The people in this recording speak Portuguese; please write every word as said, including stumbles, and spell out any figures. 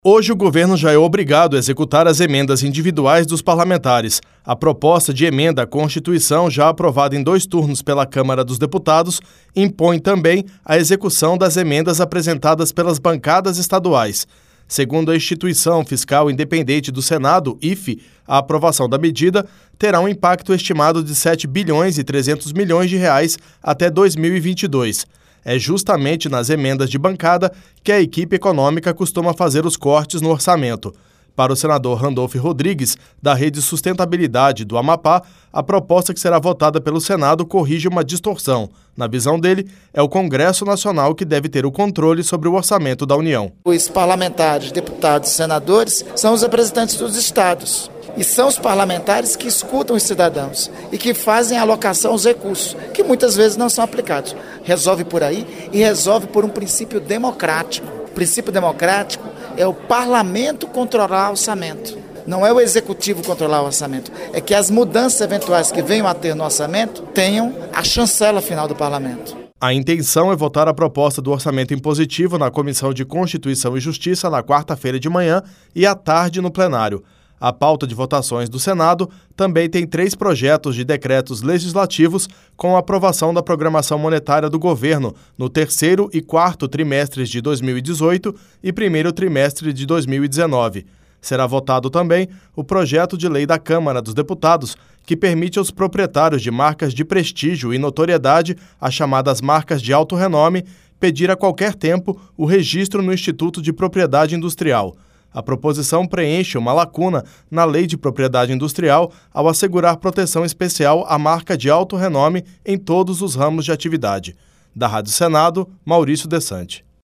Hoje o governo já é obrigado a executar as emendas individuais dos parlamentares. A proposta de emenda à Constituição, já aprovada em dois turnos pela Câmara dos Deputados, impõe também a execução das emendas apresentadas pelas bancadas estaduais. Segundo a Instituição Fiscal Independente do Senado, I F E, a aprovação da medida terá um impacto estimado de sete bilhões e trezentos milhões de reais até dois mil e vinte e dois. É justamente nas emendas de bancada que a equipe econômica costuma fazer os cortes no orçamento. Para o senador Randolfo Rodrigues, da Rede Sustentabilidade do Amapá, a proposta que será votada pelo Senado corrige uma distorção. Na visão dele, é o Congresso Nacional que deve ter o controle sobre o orçamento da União. Os parlamentares, deputados e senadores são os representantes dos estados. E são os parlamentares que escutam os cidadãos e que fazem a alocação aos recursos, que muitas vezes não são aplicados. Resolve por aí e resolve por um princípio democrático. O princípio democrático é o parlamento controlar o orçamento. Não é o executivo controlar o orçamento. É que as mudanças eventuais que venham a ter no orçamento tenham a chancela final do parlamento. A intenção é votar a proposta do orçamento impositivo na Comissão de Constituição e Justiça na quarta-feira de manhã e à tarde no plenário. A pauta de votações do Senado também tem três projetos de decretos legislativos com a aprovação da programação monetária do governo no terceiro e quarto trimestres de dois mil e dezoito e primeiro trimestre de dois mil e dezenove. Será votado também o projeto de lei da Câmara dos Deputados, que permite aos proprietários de marcas de prestígio e notoriedade, as chamadas marcas de alto renome, pedir a qualquer tempo o registro no Instituto de Propriedade Industrial. A proposição preenche uma lacuna na Lei de Propriedade Industrial ao assegurar proteção especial à marca de alto renome em todos os ramos de atividade. Da Rádio Senado, Maurício Desante.